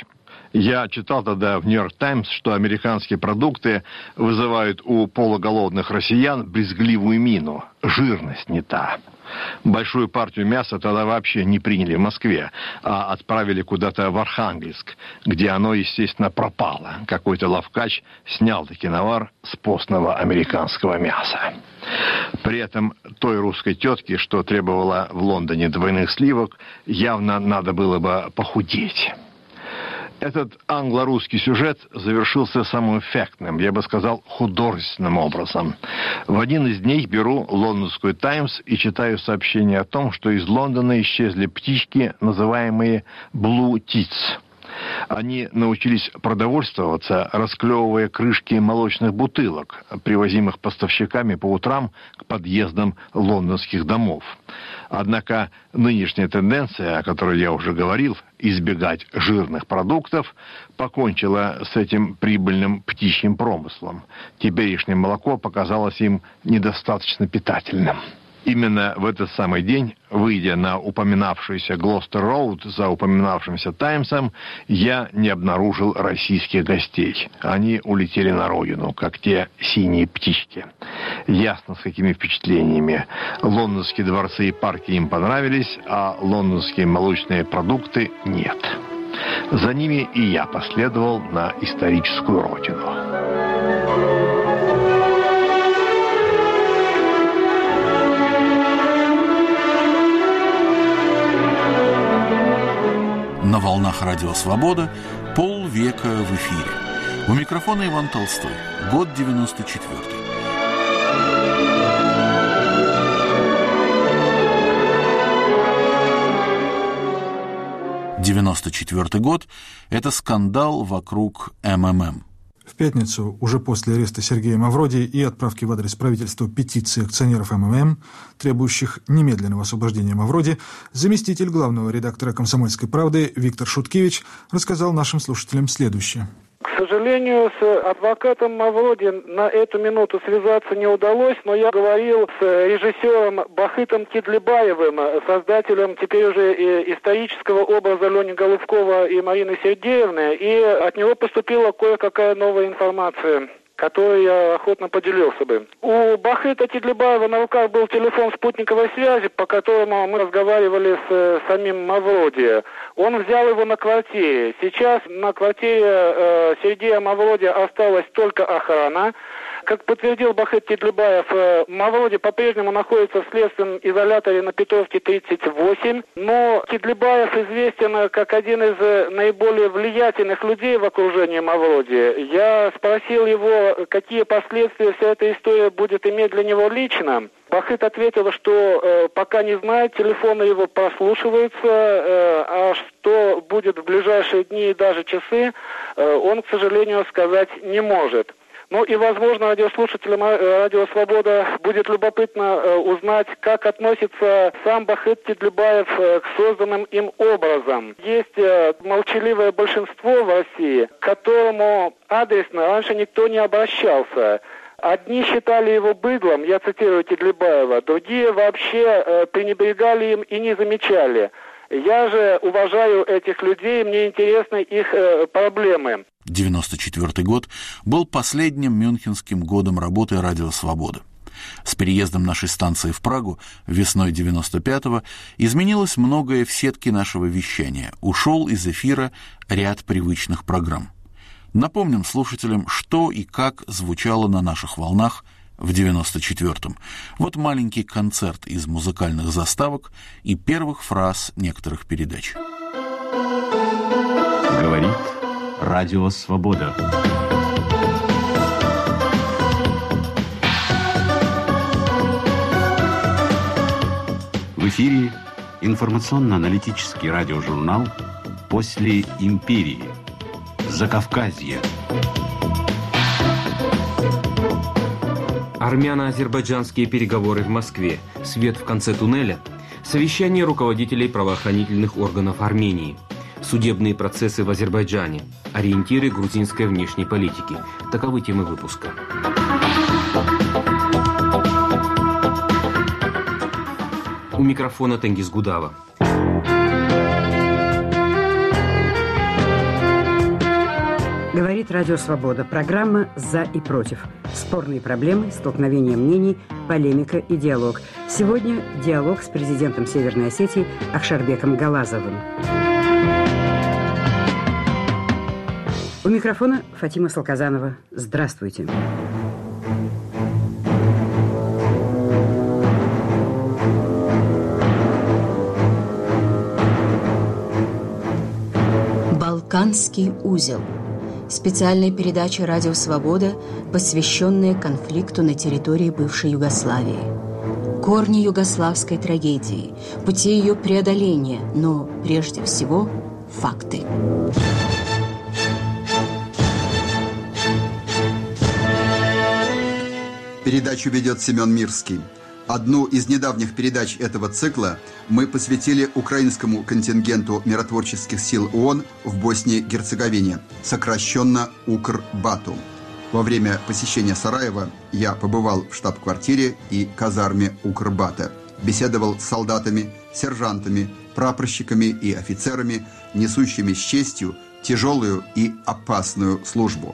Я читал тогда в «Нью-Йорк Таймс», что американские продукты вызывают у полуголодных россиян брезгливую мину. Жирность не та. Большую партию мяса тогда вообще не приняли в Москве, а отправили куда-то в Архангельск, где оно, естественно, пропало. Какой-то лавкач снял таки навар с постного американского мяса. При этом той русской тетке, что требовала в Лондоне двойных сливок, явно надо было бы похудеть. Этот англо-русский сюжет завершился самым эффектным, я бы сказал, художественным образом. В один из дней беру лондонскую «Таймс» и читаю сообщение о том, что из Лондона исчезли птички, называемые «Blue Tits». Они научились продовольствоваться, расклевывая крышки молочных бутылок, привозимых поставщиками по утрам к подъездам лондонских домов. Однако нынешняя тенденция, о которой я уже говорил, избегать жирных продуктов, покончила с этим прибыльным птичьим промыслом. Теперешнее молоко показалось им недостаточно питательным. Именно в этот самый день, выйдя на упоминавшийся Глостер-Роуд за упоминавшимся «Таймсом», я не обнаружил российских гостей. Они улетели на родину, как те синие птички. Ясно, с какими впечатлениями. Лондонские дворцы и парки им понравились, а лондонские молочные продукты нет. За ними и я последовал на историческую родину. На волнах Радио Свобода полвека в эфире. У микрофона Иван Толстой. Год девяносто четвёртый. девяносто четвёртый год – это скандал вокруг эм эм эм. В пятницу, уже после ареста Сергея Мавроди и отправки в адрес правительства петиции акционеров эм эм эм, требующих немедленного освобождения Мавроди, заместитель главного редактора «Комсомольской правды» Виктор Шуткевич рассказал нашим слушателям следующее. К сожалению, с адвокатом Мавроди на эту минуту связаться не удалось, но я говорил с режиссером Бахытом Кидлибаевым, создателем теперь уже исторического образа Лени Голубкова и Марины Сергеевны, и от него поступила кое-какая новая информация, которой я охотно поделился бы. У Бахыта Кидлибаева на руках был телефон спутниковой связи, по которому мы разговаривали с самим Мавроди. Он взял его на квартире. Сейчас на квартире э, Сергея Мавроди осталась только охрана. Как подтвердил Бахыт Кидлибаев, э, Мавроди по-прежнему находится в следственном изоляторе на Петровке тридцать восемь, но Кидлибаев известен как один из наиболее влиятельных людей в окружении Мавроди. Я спросил его, какие последствия вся эта история будет иметь для него лично. Бахыт ответил, что э, пока не знает, телефоны его прослушиваются, э, а что будет в ближайшие дни и даже часы, э, он, к сожалению, сказать не может. Ну и, возможно, радиослушателям Радио Свобода будет любопытно э, узнать, как относится сам Бахыт Кидлибаев э, к созданным им образам. Есть э, молчаливое большинство в России, к которому адресно раньше никто не обращался. Одни считали его быдлом, я цитирую Кидлибаева, другие вообще э, пренебрегали им и не замечали. Я же уважаю этих людей, мне интересны их э, проблемы. девяносто четвёртый год был последним мюнхенским годом работы «Радио Свобода». С переездом нашей станции в Прагу весной девяносто пятого изменилось многое в сетке нашего вещания. Ушел из эфира ряд привычных программ. Напомним слушателям, что и как звучало на наших волнах в девяносто четвёртом. Вот маленький концерт из музыкальных заставок и первых фраз некоторых передач. Говорит Радио Свобода. В эфире информационно-аналитический радиожурнал «После империи». Закавказье. Армяно-азербайджанские переговоры в Москве. Свет в конце туннеля. Совещание руководителей правоохранительных органов Армении. Судебные процессы в Азербайджане. Ориентиры грузинской внешней политики. Таковы темы выпуска. У микрофона Тенгиз Гудава. Говорит Радио Свобода. Программа «За и против». Спорные проблемы, столкновения мнений, полемика и диалог. Сегодня диалог с президентом Северной Осетии Ахшарбеком Галазовым. У микрофона Фатима Салказанова. Здравствуйте. Балканский узел. Специальная передача «Радио Свобода», посвященная конфликту на территории бывшей Югославии. Корни югославской трагедии, пути ее преодоления, но прежде всего факты. Передачу ведет Семен Мирский. Одну из недавних передач этого цикла мы посвятили украинскому контингенту миротворческих сил ООН в Боснии и Герцеговине, сокращенно УКРБАТу. Во время посещения Сараева я побывал в штаб-квартире и казарме УКРБАТа, беседовал с солдатами, сержантами, прапорщиками и офицерами, несущими с честью тяжелую и опасную службу.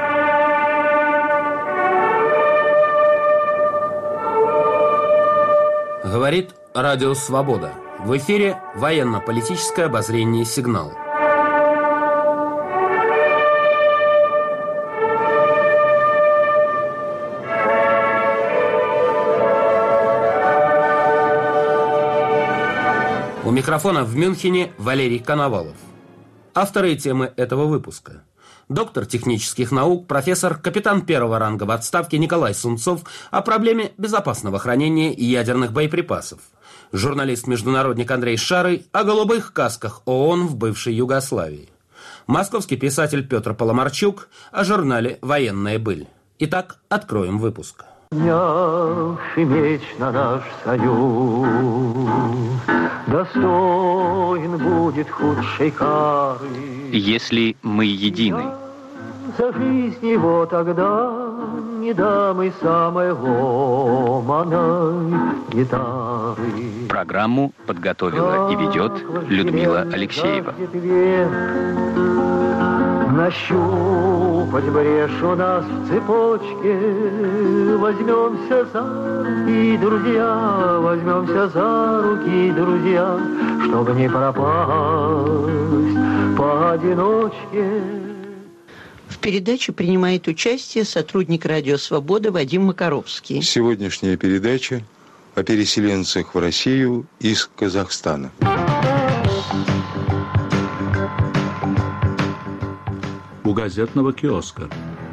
Говорит Радио Свобода. В эфире военно-политическое обозрение «Сигнал». У микрофона в Мюнхене Валерий Коновалов. Авторы темы этого выпуска: доктор технических наук, профессор, капитан первого ранга в отставке Николай Сунцов о проблеме безопасного хранения ядерных боеприпасов. Журналист-международник Андрей Шарый о голубых касках ООН в бывшей Югославии. Московский писатель Петр Поломарчук о журнале «Военная быль». Итак, откроем выпуск. Поднявший меч на наш союз, достоин будет худшей кары. Если мы едины. За жизнь его тогда не дам и самой ломаной гитары. Программу подготовила и ведет Людмила Алексеева. Нащупать брешь у нас в цепочке, возьмемся за руки, друзья, возьмемся за руки, друзья, чтобы не пропасть поодиночке. В передаче принимает участие сотрудник «Радио Свобода» Вадим Макаровский. Сегодняшняя передача о переселенцах в Россию из Казахстана. У газетного киоска.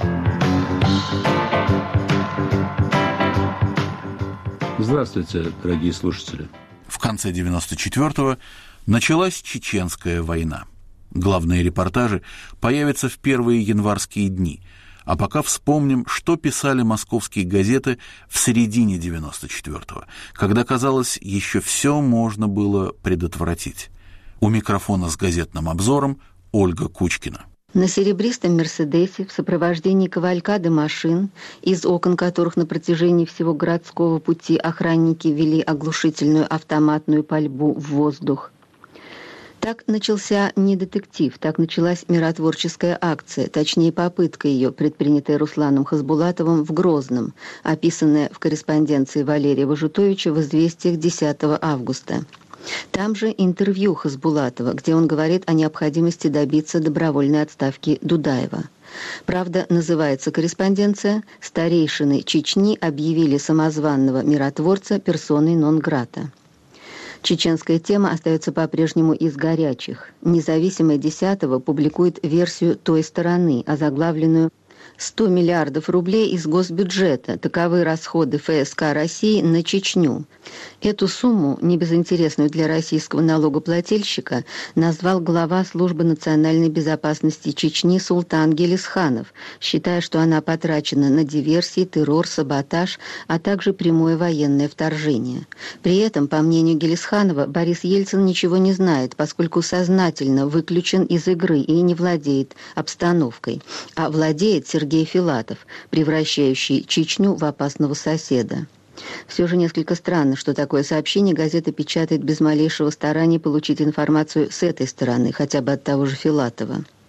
Здравствуйте, дорогие слушатели. В конце девяносто четвёртого началась Чеченская война. Главные репортажи появятся в первые январские дни. А пока вспомним, что писали московские газеты в середине девяносто четвёртого, когда, казалось, еще все можно было предотвратить. У микрофона с газетным обзором Ольга Кучкина. На серебристом «Мерседесе» в сопровождении кавалькады машин, из окон которых на протяжении всего городского пути охранники вели оглушительную автоматную пальбу в воздух. Так начался не детектив, так началась миротворческая акция, точнее попытка ее, предпринятая Русланом Хасбулатовым в Грозном, описанная в корреспонденции Валерия Важутовича в «Известиях» десятого августа. Там же интервью Хасбулатова, где он говорит о необходимости добиться добровольной отставки Дудаева. Правда, называется корреспонденция «Старейшины Чечни объявили самозванного миротворца персоной нон-грата». Чеченская тема остается по-прежнему из горячих. Независимое десятого публикует версию той стороны, озаглавленную сто миллиардов рублей из госбюджета. Таковы расходы ФСК России на Чечню. Эту сумму, небезынтересную для российского налогоплательщика, назвал глава Службы национальной безопасности Чечни Султан Гелисханов, считая, что она потрачена на диверсии, террор, саботаж, а также прямое военное вторжение. При этом, по мнению Гелисханова, Борис Ельцин ничего не знает, поскольку сознательно выключен из игры и не владеет обстановкой, а владеет Сергей Сергей Филатов, превращающий Чечню в опасного соседа. Все же несколько странно, что такое сообщение газета печатает без малейшего старания получить информацию с этой стороны, хотя бы от того же Филатова.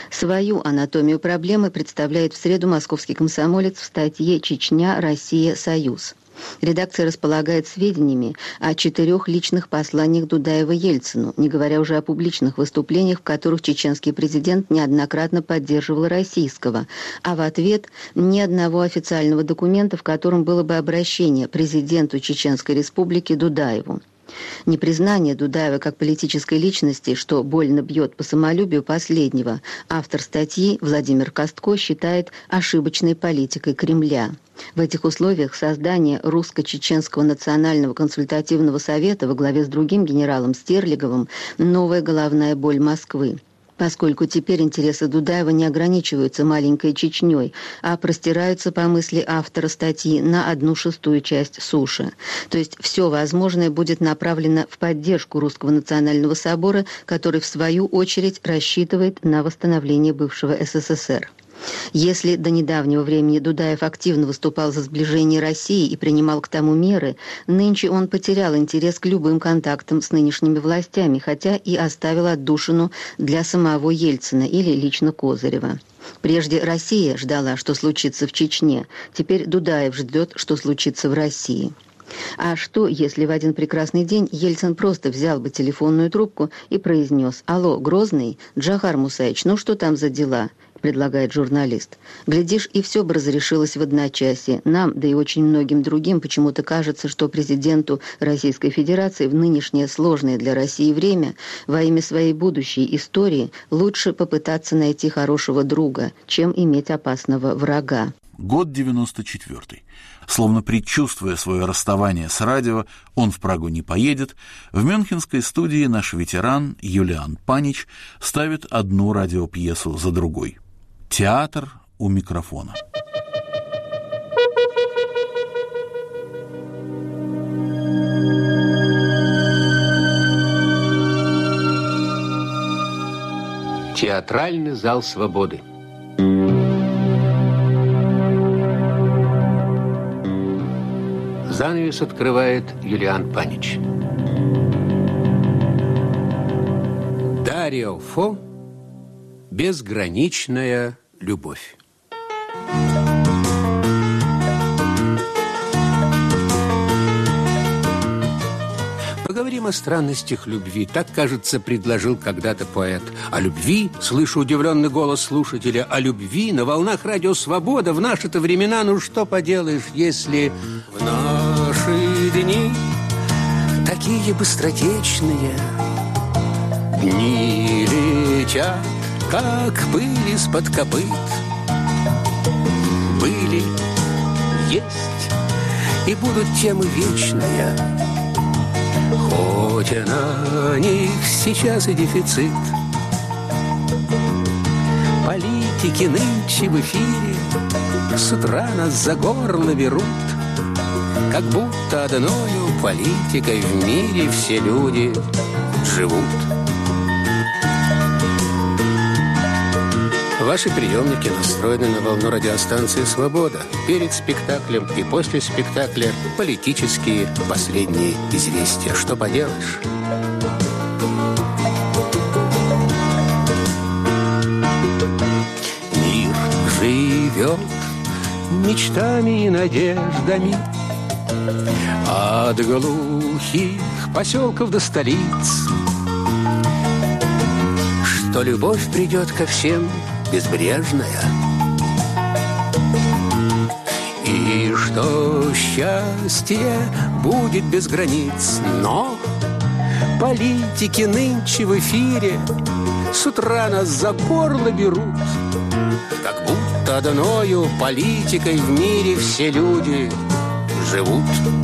Свою анатомию проблемы представляет в среду московский комсомолец в статье «Чечня, Россия, Союз». Редакция располагает сведениями о четырех личных посланиях Дудаева Ельцину, не говоря уже о публичных выступлениях, в которых чеченский президент неоднократно поддерживал российского, а в ответ ни одного официального документа, в котором было бы обращение президенту Чеченской Республики Дудаеву. Непризнание Дудаева как политической личности, что больно бьет по самолюбию последнего, автор статьи Владимир Костко считает ошибочной политикой Кремля. В этих условиях создание русско-чеченского национального консультативного совета во главе с другим генералом Стерлиговым – новая головная боль Москвы. Поскольку теперь интересы Дудаева не ограничиваются маленькой Чечней, а простираются, по мысли автора статьи, на одну шестую часть суши. То есть все возможное будет направлено в поддержку Русского национального собора, который, в свою очередь, рассчитывает на восстановление бывшего СССР. Если до недавнего времени Дудаев активно выступал за сближение России и принимал к тому меры, нынче он потерял интерес к любым контактам с нынешними властями, хотя и оставил отдушину для самого Ельцина или лично Козырева. Прежде Россия ждала, что случится в Чечне, теперь Дудаев ждет, что случится в России. А что, если в один прекрасный день Ельцин просто взял бы телефонную трубку и произнес: «Алло, Грозный, Джохар Мусаевич, ну что там за дела?» — предлагает журналист. Глядишь, и все бы разрешилось в одночасье. Нам, да и очень многим другим, почему-то кажется, что президенту Российской Федерации в нынешнее сложное для России время во имя своей будущей истории лучше попытаться найти хорошего друга, чем иметь опасного врага. Год девяносто четвёртый. Словно предчувствуя свое расставание с радио, он в Прагу не поедет. В мюнхенской студии наш ветеран Юлиан Панич ставит одну радиопьесу за другой. Театр у микрофона. Театральный зал свободы. Занавес открывает Юлиан Панич. Дарио Фо «Безграничная любовь». Поговорим о странностях любви. Так, кажется, предложил когда-то поэт. О любви, слышу удивленный голос слушателя, о любви на волнах радио «Свобода» в наши-то времена. Ну что поделаешь, если в наши дни такие быстротечные дни летят, как пыль из-под копыт. Были, есть и будут темы вечные, хоть и на них сейчас и дефицит. Политики нынче в эфире с утра нас за горло берут, как будто одною политикой в мире все люди живут. Ваши приемники настроены на волну радиостанции «Свобода». Перед спектаклем и после спектакля политические последние известия. Что поделаешь? Мир живет мечтами и надеждами, от глухих поселков до столиц, что любовь придет ко всем безбрежная, и что счастье будет без границ. Но политики нынче в эфире с утра нас за горло берут, как будто одною политикой в мире все люди живут.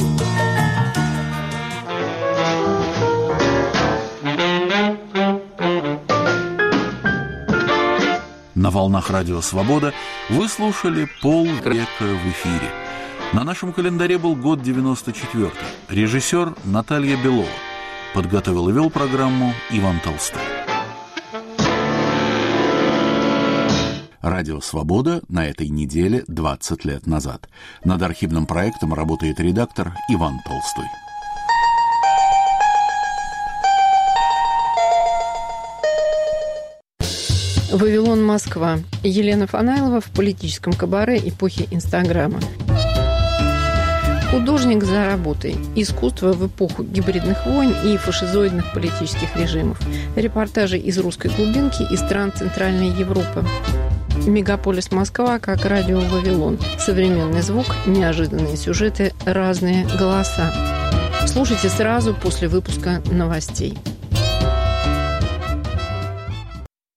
На волнах радио «Свобода» вы слушали полвека в эфире. На нашем календаре был год девяносто четвёртый. Режиссер Наталья Белова. Подготовил и вел программу Иван Толстой. Радио «Свобода» на этой неделе двадцать лет назад. Над архивным проектом работает редактор Иван Толстой. «Вавилон, Москва». Елена Фанайлова в политическом кабаре эпохи Инстаграма. Художник за работой. Искусство в эпоху гибридных войн и фашизоидных политических режимов. Репортажи из русской глубинки и стран Центральной Европы. Мегаполис Москва как радио «Вавилон». Современный звук, неожиданные сюжеты, разные голоса. Слушайте сразу после выпуска новостей.